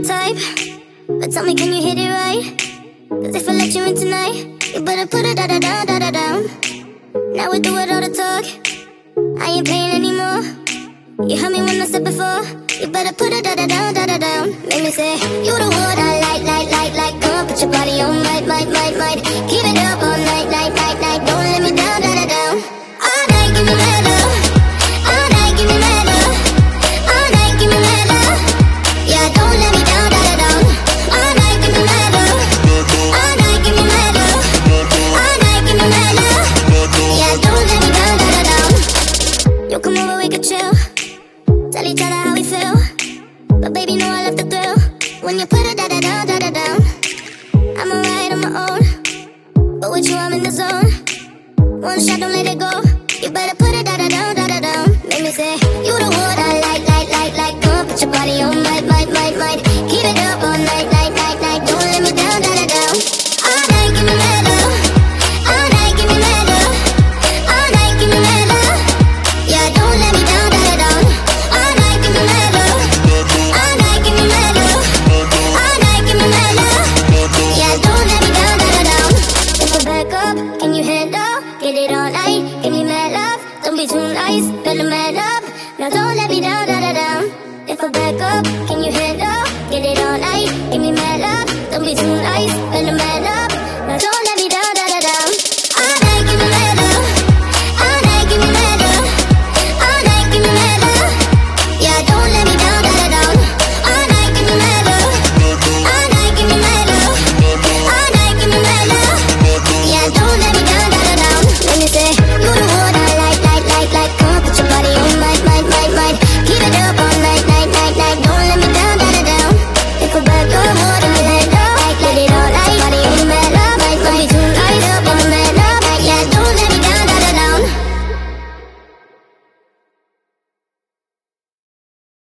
type, but tell me, can you hit it right? Cause if I let you in tonight, you better put it down, down, down, down, down. Now we do it all the talk, I ain't playing anymore. You heard me when I said before, you better put it down, down, down, down, down. Make me say, you the one I like. Come on, put your body on, might. Keep it up all night, night. Don't let me down, down, down, down. All night, give me mad love. All night, give me mad love. All night, give me mad love. Yeah, don't let me down, down, down, down. All night, give me mad love. All night, give me mad love. All night, give me mad love. Yeah, don't let me down, down, down, down. You come over, we could chill. Tell each other how we feel, but baby, know I love the thrill. When you put it down, down, down, down, down. I'm alright on my own, but with you I'm in the zone. One shot, don't let it go. You better put it down, down, down, down, down. Make me say, you the one I like. Come on, put your body on, might. Keep it up all night, night. Don't let me down, down, down, down. All night, give me mad love. All night, give me mad love. All night, give me mad love. Yeah, don't let me down, down, down, down. All night, give me mad love. All night, give me mad love. All night, give me mad love. Yeah, don't let me down, down, down, down. If I back up, can you handle? Get it all night, give me mad love. Don't be too nice, better man up. Now don't let me down, down, down, down. If I back up, can you handle?